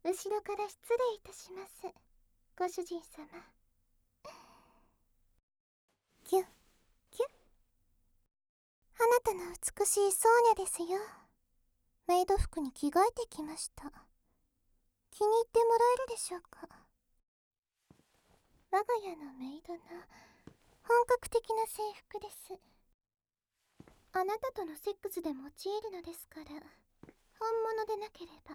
後ろから失礼いたします、ご主人様。キュッキュッ。あなたの美しいソーニャですよ。メイド服に着替えてきました。気に入ってもらえるでしょうか。我が家のメイドの本格的な制服です。あなたとのセックスで用いるのですから、本物でなければ。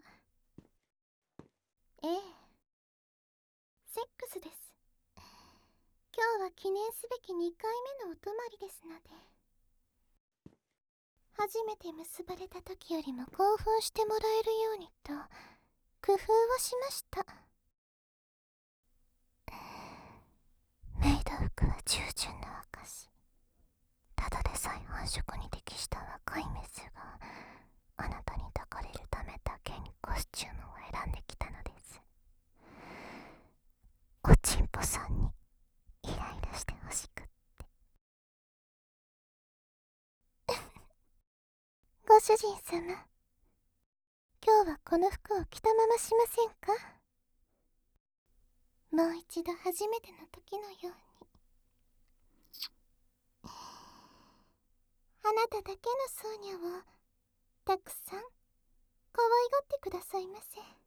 ええ、セックスです。今日は記念すべき2回目のお泊まりですので、初めて結ばれた時よりも興奮してもらえるようにと工夫をしました。メイド服は従順の証。ただでさえ繁殖に適した若いメスがあなたに抱かれるためだけにコスチュームを選んできたのです。おちんぽさんにイライラしてほしくって。ご主人様、今日はこの服を着たまましませんか？もう一度初めての時のように。あなただけのソーニャをたくさん可愛がってくださいませ。